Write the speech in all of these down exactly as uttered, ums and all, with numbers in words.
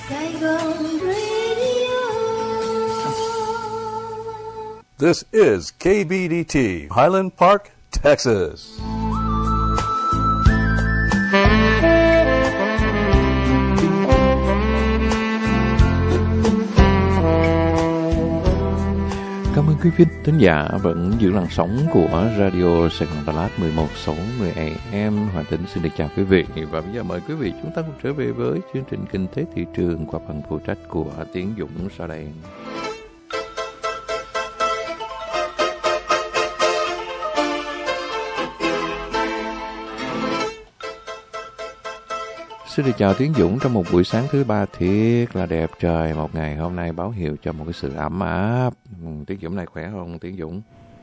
Saigon Radio. This is K B D T, Highland Park, Texas. Cảm ơn quý vị thính giả vẫn giữ làn sóng của Radio Sài Gòn Đà Lạt mười một sáu mươi a em. Hoàng Tĩnh xin được chào quý vị và bây giờ mời quý vị chúng ta cùng trở về với chương trình Kinh tế thị trường qua phần phụ trách của Tiến Dũng sau đây. Xin được chào Tiến Dũng trong một buổi sáng thứ ba thiệt là đẹp trời. Một ngày hôm nay báo hiệu cho một cái sự ấm áp. Tiến Dũng này khỏe không Tiến Dũng?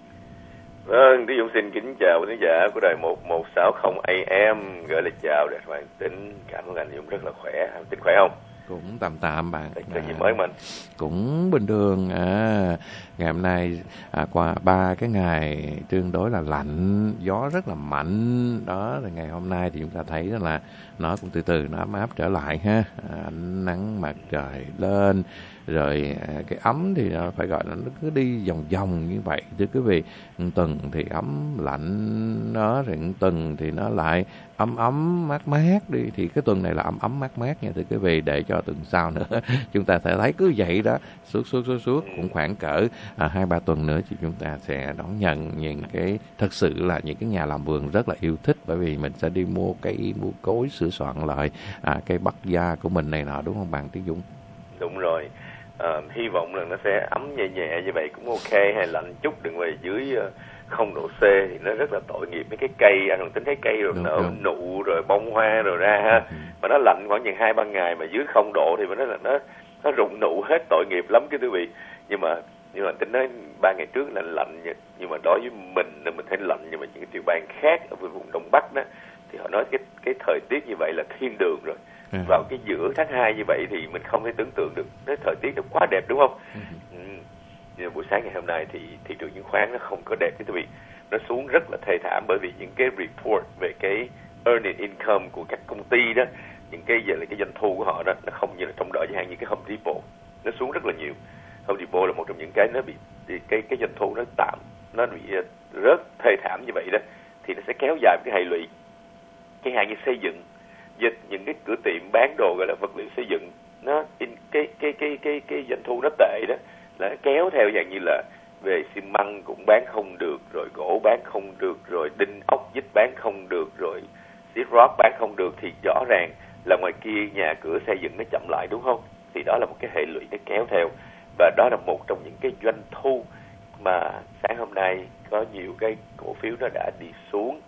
Vâng, Tiến Dũng xin kính chào quý khán giả của đài một một sáu không a em. Gửi lời chào để Hoàng Tĩnh. Cảm ơn anh Dũng rất là khỏe. Hoàng Tĩnh khỏe không? Cũng tạm tạm bạn. Cái gì mới mình? Cũng bình thường. À, ngày hôm nay à, qua ba cái ngày tương đối là lạnh, gió rất là mạnh. Đó là ngày hôm nay thì chúng ta thấy đó là nó cũng từ từ nó ấm áp trở lại ha. À, ánh nắng mặt trời lên. Rồi à, cái ấm thì nó phải gọi là nó cứ đi vòng vòng như vậy thưa quý vị. Một tuần thì ấm lạnh đó, rồi một tuần thì nó lại ấm ấm mát mát đi. Thì cái tuần này là ấm ấm mát mát nha thưa quý vị, để cho tuần sau nữa chúng ta sẽ thấy cứ vậy đó, suốt suốt suốt suốt cũng khoảng cỡ à, hai ba tuần nữa thì chúng ta sẽ đón nhận những cái thật sự là những cái nhà làm vườn rất là yêu thích, bởi vì mình sẽ đi mua cây mua cối sửa soạn lại à, cây bắc gia của mình này nọ, đúng không bạn Tiến Dũng? Đúng rồi. À, hy vọng là nó sẽ ấm nhẹ nhẹ như vậy cũng ok, hay lạnh chút đừng về dưới không độ C thì nó rất là tội nghiệp mấy cái cây. Anh còn tính thấy cây rồi đúng, nở đúng. nụ rồi bông hoa rồi ra ha, ừ. Mà nó lạnh khoảng chừng hai ba ngày mà dưới không độ thì nó là nó nó rụng nụ hết, tội nghiệp lắm cái quý vị. Nhưng mà nhưng mà tính nói ba ngày trước là lạnh, nhưng mà đối với mình là mình thấy lạnh, nhưng mà những cái tiểu bang khác ở vùng Đông Bắc đó thì họ nói cái cái thời tiết như vậy là thiên đường rồi. Ừ. Vào cái giữa tháng hai như vậy thì mình không thể tưởng tượng được, cái thời tiết nó quá đẹp đúng không? Ừ. Ừ. Nhưng buổi sáng ngày hôm nay thì thị trường chứng khoán nó không có đẹp quý vị, nó xuống rất là thê thảm, bởi vì những cái report về cái earning income của các công ty đó, những cái về là cái doanh thu của họ đó, nó không như là trong đợi chẳng hạn như cái Home Depot, nó xuống rất là nhiều. Home Depot là một trong những cái nó bị cái cái doanh thu nó tạm nó bị rớt thê thảm như vậy đó, thì nó sẽ kéo dài cái hệ lụy, chẳng hạn như xây dựng, dịch những cái cửa tiệm bán đồ gọi là vật liệu xây dựng, nó in cái cái cái cái cái doanh thu nó tệ đó, là nó kéo theo dạng như là về xi măng cũng bán không được, rồi gỗ bán không được, rồi đinh ốc vít bán không được, rồi sheetrock bán không được, thì rõ ràng là ngoài kia nhà cửa xây dựng nó chậm lại đúng không? Thì đó là một cái hệ lụy nó kéo theo, và đó là một trong những cái doanh thu mà sáng hôm nay có nhiều cái cổ phiếu nó đã đi xuống.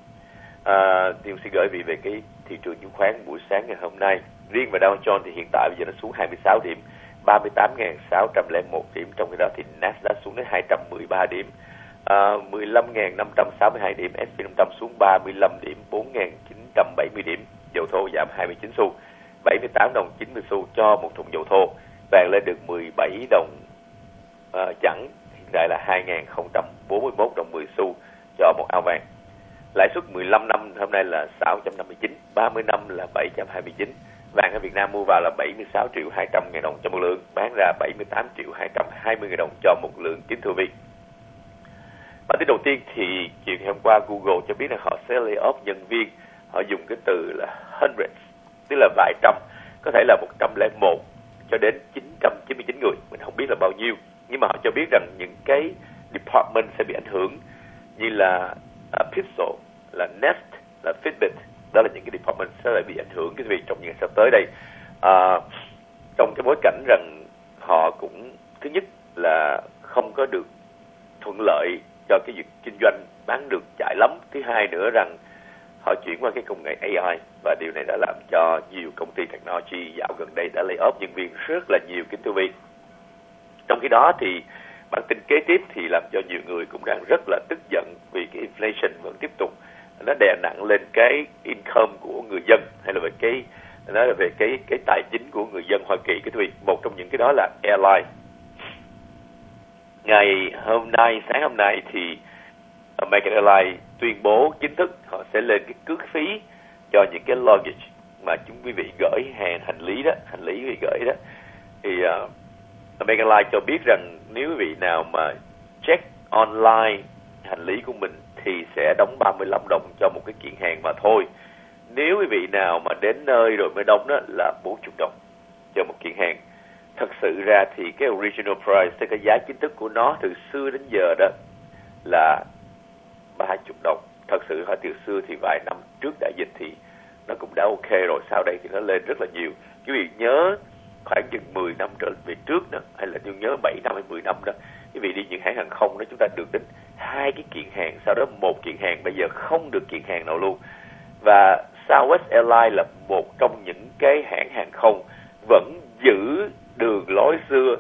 À, tôi xin gửi vị về cái thị trường chứng khoán buổi sáng ngày hôm nay. Riêng về Dow Jones thì hiện tại bây giờ nó xuống hai mươi sáu điểm, ba mươi tám nghìn sáu trăm lẻ một điểm. Trong khi đó thì Nasdaq xuống đến hai trăm mười ba điểm, à, mười lăm nghìn năm trăm sáu mươi hai điểm. ét and pê năm trăm xuống ba mươi lăm điểm, bốn nghìn chín trăm bảy mươi điểm. Dầu thô giảm hai mươi chín xu, bảy mươi tám đồng chín mươi xu cho một thùng dầu thô. Vàng lên được mười bảy đồng à, chẵn, hiện tại là hai nghìn không trăm bốn mươi mốt đồng mười xu cho một ao vàng. Lãi suất mười lăm năm hôm nay là sáu trăm năm mươi chín, ba mươi năm là bảy trăm hai mươi chín. Vàng ở Việt Nam mua vào là bảy mươi sáu triệu hai trăm ngàn đồng cho một lượng, bán ra bảy mươi tám triệu hai trăm hai mươi ngàn đồng cho một lượng, kính thưa quý vị. Bản tin đầu tiên thì chiều ngày hôm qua Google cho biết là họ sẽ lay off nhân viên, họ dùng cái từ là hundreds, tức là vài trăm, có thể là một trăm lẻ một cho đến chín trăm chín mươi chín người, mình không biết là bao nhiêu, nhưng mà họ cho biết rằng những cái department sẽ bị ảnh hưởng như là uh, Pixel, là Nest, là Fitbit, đó là những cái department sẽ lại bị ảnh hưởng cái việc trong những ngày sắp tới đây. À, trong cái bối cảnh rằng họ cũng thứ nhất là không có được thuận lợi cho cái việc kinh doanh bán được chạy lắm, thứ hai nữa rằng họ chuyển qua cái công nghệ a i, và điều này đã làm cho nhiều công ty technology dạo gần đây đã lay off nhân viên rất là nhiều, kính thưa quý vị. Trong khi đó thì bản tin kế tiếp thì làm cho nhiều người cũng đang rất là tức giận vì cái inflation vẫn tiếp tục nó đè nặng lên cái income của người dân, hay là về cái nó là về cái cái tài chính của người dân Hoa Kỳ. Cái thưa một trong những cái đó là airline. Ngày hôm nay, sáng hôm nay thì American Airlines tuyên bố chính thức họ sẽ lên cái cước phí cho những cái luggage, mà chúng quý vị gửi hàng hành lý đó, hành lý quý vị gửi đó, thì uh, American Airlines cho biết rằng nếu quý vị nào mà check online hành lý của mình thì sẽ đóng ba mươi lăm đồng cho một cái kiện hàng mà thôi. Nếu quý vị nào mà đến nơi rồi mới đóng đó là bốn mươi đồng cho một kiện hàng. Thật sự ra thì cái original price, tức cái giá chính thức của nó từ xưa đến giờ đó là ba mươi đồng. Thật sự hỏi từ xưa thì vài năm trước đại dịch thì nó cũng đã ok rồi, sau đây thì nó lên rất là nhiều. Quý vị nhớ khoảng chừng mười năm trở về trước đó, hay là tôi nhớ bảy năm hay mười năm đó, quý vị đi những hãng hàng không đó, chúng ta được đến hai cái kiện hàng, sau đó một kiện hàng, bây giờ không được kiện hàng nào luôn. Và Southwest Airlines là một trong những cái hãng hàng không vẫn giữ đường lối xưa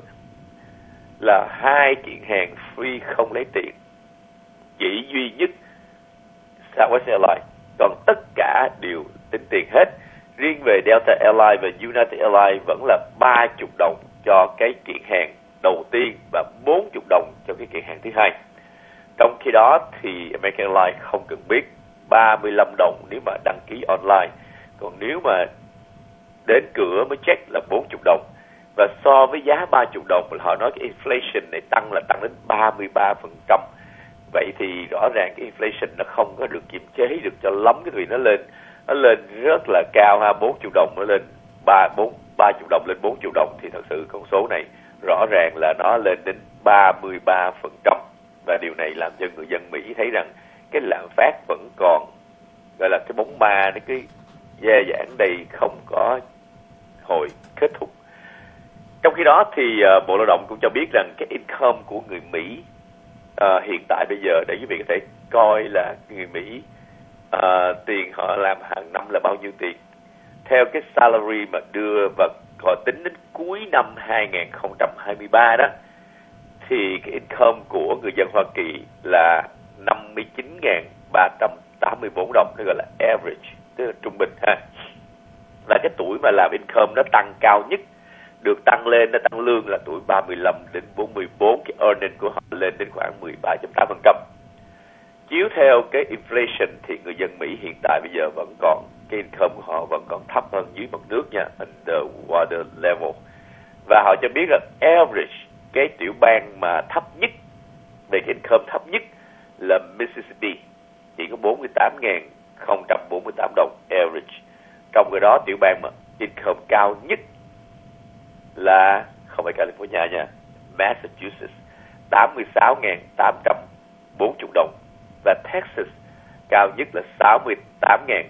là hai kiện hàng free không lấy tiền, chỉ duy nhất Southwest Airlines, còn tất cả đều tính tiền hết. Riêng về Delta Airlines và United Airlines vẫn là ba mươi đồng cho cái kiện hàng đầu tiên và bốn mươi đồng cho cái kiện hàng thứ hai. Trong khi đó thì American Airlines không cần biết, ba mươi lăm đồng nếu mà đăng ký online, còn nếu mà đến cửa mới check là bốn mươi đồng. Và so với giá ba mươi đồng, họ nói cái inflation này tăng là tăng đến ba mươi ba phần trăm. Vậy thì rõ ràng cái inflation nó không có được kiềm chế được cho lắm, cái vì nó lên nó lên rất là cao ha, bốn mươi đồng nó lên ba bốn ba mươi đồng lên bốn mươi đồng, thì thật sự con số này rõ ràng là nó lên đến ba mươi ba phần trăm. Và điều này làm cho người dân Mỹ thấy rằng cái lạm phát vẫn còn gọi là cái bóng ma, nó cái gia giảng đây không có hồi kết thúc. Trong khi đó thì uh, Bộ Lao động cũng cho biết rằng cái income của người Mỹ uh, hiện tại bây giờ, để quý vị có thể coi là người Mỹ uh, tiền họ làm hàng năm là bao nhiêu tiền. Theo cái salary mà đưa và họ tính đến cuối năm hai không hai ba đó, thì cái income của người dân Hoa Kỳ là năm mươi chín nghìn ba trăm tám mươi tư đồng, nó gọi là average, tức là trung bình ha. Và cái tuổi mà làm income nó tăng cao nhất, được tăng lên, nó tăng lương là tuổi ba mươi lăm đến bốn mươi bốn, cái earning của họ lên đến khoảng mười ba phẩy tám phần trăm. Chiếu theo cái inflation thì người dân Mỹ hiện tại bây giờ vẫn còn, cái income của họ vẫn còn thấp hơn dưới mặt nước nha, underwater level. Và họ cho biết là average, cái tiểu bang mà thấp nhất về cái income thấp nhất là Mississippi, chỉ có bốn mươi tám nghìn không trăm bốn mươi tám đồng average. Trong cái đó tiểu bang mà income cao nhất là không phải California nha, Massachusetts, tám mươi sáu nghìn tám trăm bốn mươi đồng, và Texas cao nhất là sáu mươi tám nghìn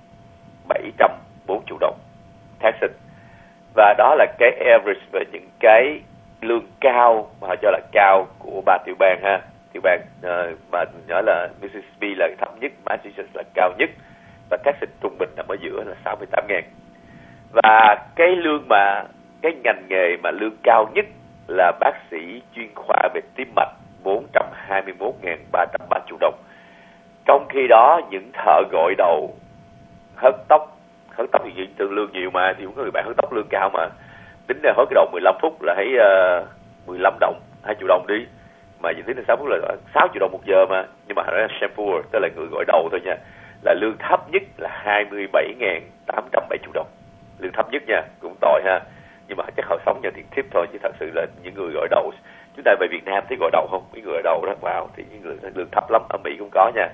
bảy trăm bốn mươi đồng Texas. Và đó là cái average về những cái lương cao mà họ cho là cao của ba tiểu bang ha. Tiểu bang uh, mà nói là Mississippi là thấp nhất, Massachusetts là cao nhất, và Texas trung bình nằm ở giữa là sáu mươi tám nghìn. Và cái lương mà cái ngành nghề mà lương cao nhất là bác sĩ chuyên khoa về tim mạch, bốn trăm hai mươi mốt nghìn ba trăm ba mươi đồng. Trong khi đó những thợ gội đầu, hớt tóc, hớt tóc thì tương lương nhiều mà, thì cũng có người bạn hớt tóc lương cao mà, tính ra hớt cái đầu mười lăm phút là thấy uh, mười lăm đồng, hai triệu đồng đi, mà chỉ tính là sáu phút là sáu triệu đồng một giờ mà. Nhưng mà nó là shampoo, tức là người gội đầu thôi nha, là lương thấp nhất là hai mươi bảy nghìn tám trăm bảy mươi đồng, lương thấp nhất nha, cũng tội ha. Nhưng mà chắc họ sống nhờ tiền tip thôi, chứ thật sự là những người gội đầu, chúng ta về Việt Nam thấy gội đầu không, những người gội đầu đó vào thì những người lương thấp lắm, ở Mỹ cũng có nha.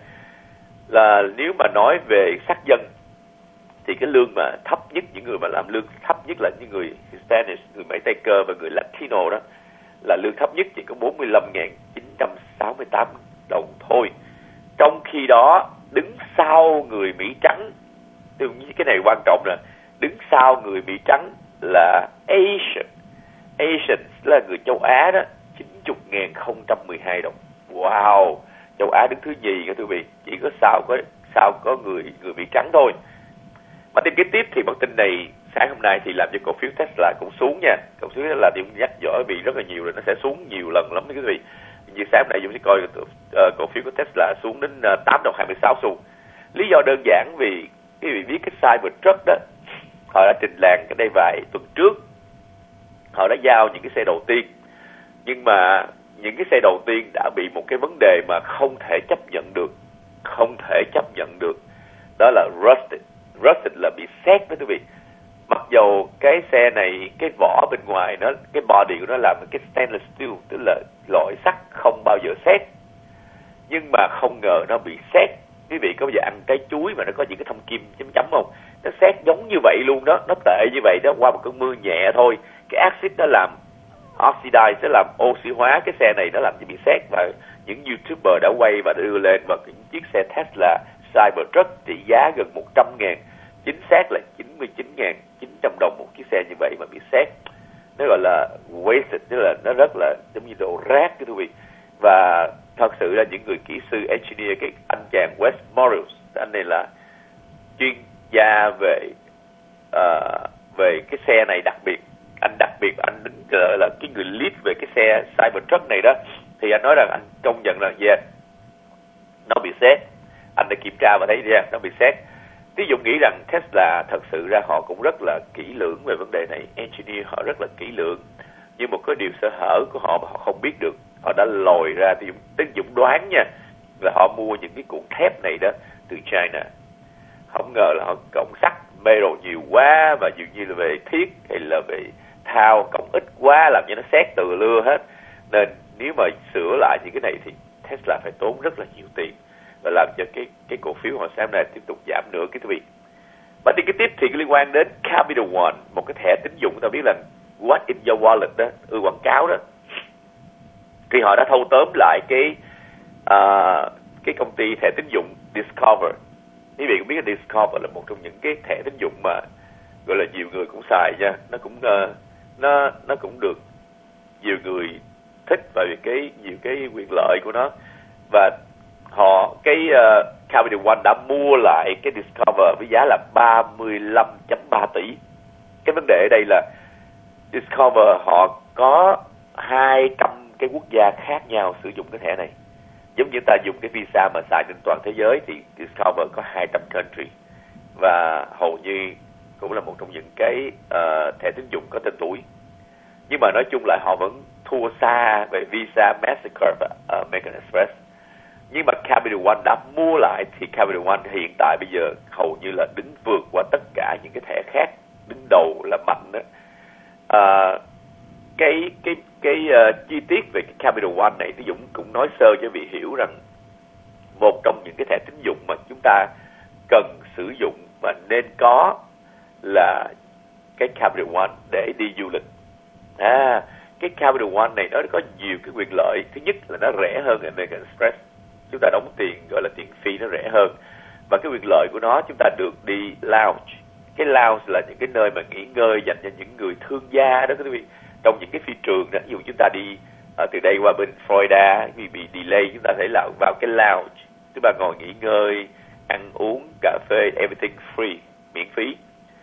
Là nếu mà nói về sắc dân thì cái lương mà thấp nhất, những người mà làm lương thấp nhất là những người Hispanic, người Mỹ Tây Cơ và người Latino đó, là lương thấp nhất chỉ có bốn mươi lăm nghìn chín trăm sáu mươi tám đồng thôi. Trong khi đó đứng sau người Mỹ trắng, cái này quan trọng là đứng sau người Mỹ trắng là Asian. Asian là người châu Á đó, chín mươi nghìn không trăm mười hai đồng. Wow, châu Á đứng thứ nhì các quý vị, chỉ có sau có sau có người người Mỹ trắng thôi. Mà tin kế tiếp thì bản tin này sáng hôm nay thì làm cho cổ phiếu Tesla cũng xuống nha. Cổ phiếu Tesla thì nhắc nhở vì rất là nhiều rồi, nó sẽ xuống nhiều lần lắm quý vị. Như sáng hôm nay chúng sẽ coi uh, cổ phiếu của Tesla xuống đến uh, tám đồng hai mươi sáu xu. Lý do đơn giản vì quý vị biết cái Cybertruck đó, họ đã trình làng cái đây vài tuần trước, họ đã giao những cái xe đầu tiên, nhưng mà những cái xe đầu tiên đã bị một cái vấn đề mà không thể chấp nhận được, không thể chấp nhận được, đó là rusted. rusted là bị sét đó quý vị. Mặc dù cái xe này, cái vỏ bên ngoài nó, cái body của nó làm cái stainless steel, tức là loại sắt không bao giờ sét, nhưng mà không ngờ nó bị sét. Quý vị có bao giờ ăn trái chuối mà nó có những cái thông kim chấm chấm không? Nó sét giống như vậy luôn đó, nó tệ như vậy đó. Qua một cơn mưa nhẹ thôi, cái axit nó làm oxidize, nó làm oxy hóa cái xe này, nó làm cho bị sét. Và những YouTuber đã quay và đưa lên, và những chiếc xe Tesla Cybertruck trị giá gần một trăm ngàn, chính xác là chín mươi chín nghìn chín trăm đồng một chiếc xe như vậy mà bị sét. Nó gọi là wasted, tức là nó rất là giống như đồ rác cái thú vị. Và thật sự là những người kỹ sư engineer, cái anh chàng Wes Morris, anh này là chuyên gia về uh, về cái xe này đặc biệt. Anh đặc biệt anh đứng là, là cái người lead về cái xe Cybertruck này đó, thì anh nói rằng anh công nhận là yeah, nó bị sét. Anh đã kiểm tra và thấy yeah, nó bị sét. Ví dụ nghĩ rằng Tesla thật sự ra họ cũng rất là kỹ lưỡng về vấn đề này, engineer họ rất là kỹ lưỡng, nhưng một cái điều sơ hở của họ mà họ không biết được, họ đã lòi ra. Thì Tính Dũng đoán nha, là họ mua những cái cuộn thép này đó từ China. Không ngờ là họ cộng sắt metal nhiều quá, và dường như là về thiết hay là về thao cộng ít quá, làm cho nó sét từ lưa hết. Nên nếu mà sửa lại những cái này thì Tesla phải tốn rất là nhiều tiền, và làm cho cái cái cổ phiếu họ sáng nay tiếp tục giảm nữa cái quý vị. Và đi cái tiếp thì liên quan đến Capital One, một cái thẻ tín dụng, ta biết là What in your wallet đó, ư quảng cáo đó, thì họ đã thâu tóm lại cái uh, cái công ty thẻ tín dụng Discover. Quý vị cũng biết là Discover là một trong những cái thẻ tín dụng mà gọi là nhiều người cũng xài nha, nó cũng uh, nó nó cũng được nhiều người thích bởi vì cái nhiều cái quyền lợi của nó. Và họ cái uh, Capital One đã mua lại cái Discover với giá là ba mươi lăm phẩy ba tỷ. Cái vấn đề ở đây là Discover họ có hai trăm cái quốc gia khác nhau sử dụng cái thẻ này. Giống như ta dùng cái visa mà xài trên toàn thế giới thì Discover có hai trăm country, và hầu như cũng là một trong những cái uh, thẻ tín dụng có tên tuổi. Nhưng mà nói chung lại họ vẫn thua xa về Visa, Mastercard và uh, American Express. Nhưng mà Capital One đã mua lại thì Capital One hiện tại bây giờ hầu như là đứng vượt qua tất cả những cái thẻ khác, đứng đầu là mạnh đó. Uh, cái cái cái uh, chi tiết về cái Capital One này thì Dũng cũng nói sơ cho vị hiểu rằng một trong những cái thẻ tín dụng mà chúng ta cần sử dụng và nên có là cái Capital One để đi du lịch. À, cái Capital One này nó có nhiều cái quyền lợi. Thứ nhất là nó rẻ hơn American Express. Chúng ta đóng tiền gọi là tiền phí nó rẻ hơn. Và cái quyền lợi của nó, chúng ta được đi lounge. Cái lounge là những cái nơi mà nghỉ ngơi dành cho những người thương gia đó quý vị. Trong những cái phi trường đó, ví dụ chúng ta đi uh, từ đây qua bên Florida, vì bị delay, chúng ta thể là vào cái lounge, chúng ta ngồi nghỉ ngơi, ăn uống, cà phê, everything free, miễn phí.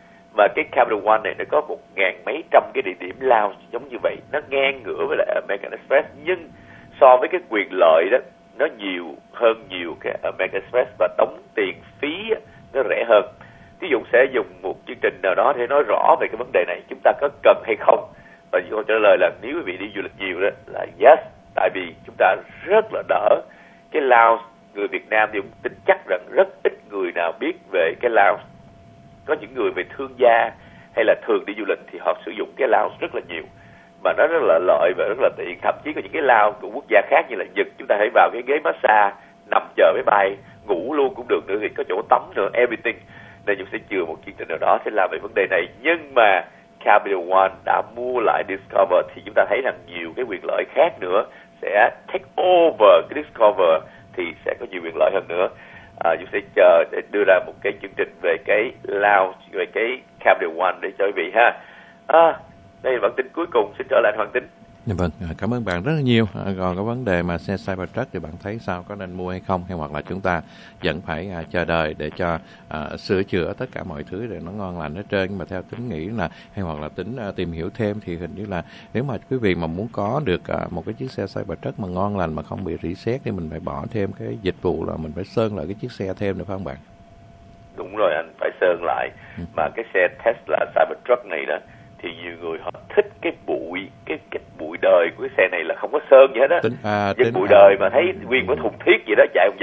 Mà cái Capital One này nó có một ngàn mấy trăm cái địa điểm lounge giống như vậy, nó ngang ngửa với lại American Express, nhưng so với cái quyền lợi đó, nó nhiều hơn nhiều cái American Express, và đóng tiền phí nó rẻ hơn. Ví dụ sẽ dùng một chương trình nào đó để nói rõ về cái vấn đề này, chúng ta có cần hay không. Và câu trả lời là nếu quý vị đi du lịch nhiều đó là yes, tại vì chúng ta rất là đỡ cái lounge. Người Việt Nam thì cũng tin chắc rằng rất ít người nào biết về cái lounge. Có những người về thương gia hay là thường đi du lịch thì họ sử dụng cái lounge rất là nhiều, mà nó rất là lợi và rất là tiện. Thậm chí có những cái lounge của quốc gia khác như là Nhật, chúng ta hãy vào cái ghế massage, nằm chờ máy bay, ngủ luôn cũng được nữa, thì có chỗ tắm nữa, everything. Nên chúng sẽ chừa một chương trình nào đó sẽ làm về vấn đề này. Nhưng mà Capital One đã mua lại Discover thì chúng ta thấy rằng nhiều cái quyền lợi khác nữa sẽ take over cái Discover, thì sẽ có nhiều quyền lợi hơn nữa. À, chúng sẽ chờ để đưa ra một cái chương trình về cái lounge, về cái Capital One để cho quý vị ha. À, đây là bản tin cuối cùng, xin trở lại Hoàng Tính. Dạ vâng, cảm ơn bạn rất là nhiều. À, còn cái vấn đề mà xe Cybertruck thì bạn thấy sao, có nên mua hay không, hay hoặc là chúng ta vẫn phải à, chờ đợi để cho à, sửa chữa tất cả mọi thứ để nó ngon lành hết trơn. Nhưng mà theo Tính nghĩ là, hay hoặc là Tính à, tìm hiểu thêm thì hình như là nếu mà quý vị mà muốn có được à, một cái chiếc xe Cybertruck mà ngon lành mà không bị rỉ sét thì mình phải bỏ thêm cái dịch vụ là mình phải sơn lại cái chiếc xe thêm, được không bạn? Đúng rồi, anh phải sơn lại. Ừ. Mà cái xe Tesla Cybertruck này đó thì nhiều người họ thích cái bụi, cái cái bụi đời của cái xe này là không có sơn gì hết á. À, Dân bụi à, đời mà thấy nguyên cái thùng thiết gì đó chạy vòng vòng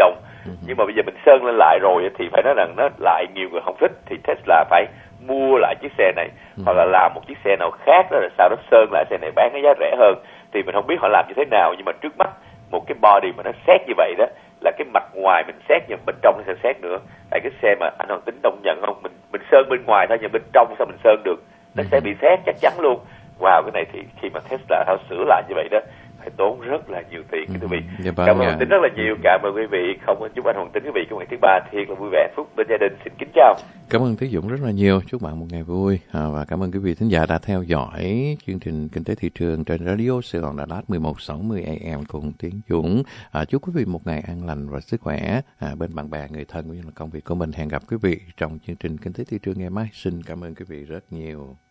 Nhưng mà bây giờ mình sơn lên lại rồi thì phải nói rằng nó lại nhiều người không thích, thì Tesla phải mua lại chiếc xe này uh-huh. hoặc là làm một chiếc xe nào khác đó, rồi sau đó sơn lại xe này bán cái giá rẻ hơn. Thì mình không biết họ làm như thế nào, nhưng mà trước mắt một cái body mà nó xét như vậy đó là cái mặt ngoài mình xét, nhưng bên trong nó sẽ xét nữa. Tại cái xe mà anh Hoàng Tính đồng nhận không, mình mình sơn bên ngoài thôi, nhưng bên trong sao mình sơn được, nó uh-huh. sẽ bị xét chắc chắn luôn. Wow, cái này thì khi mà Tesla họ sửa lại như vậy đó phải tốn rất là nhiều tiền quý vị. Dạ, vâng, cảm ơn dạ. Hoàng Tính rất là nhiều. Cảm ơn quý vị. Không chúc anh Hoàng Tính quý vị có ngày thứ ba thiệt là vui vẻ hạnh phúc bên gia đình. Xin kính chào. Cảm ơn Thế Dũng rất là nhiều. Chúc bạn một ngày vui à, và cảm ơn quý vị thính giả đã theo dõi chương trình Kinh tế thị trường trên Radio Sài Gòn Đà Lạt mười một sáu mươi A M cùng Tiến Dũng. À, chúc quý vị một ngày an lành và sức khỏe à, bên bạn bè, người thân cũng như là công việc của mình. Hẹn gặp quý vị trong chương trình Kinh tế thị trường ngày mai. Xin cảm ơn quý vị rất nhiều.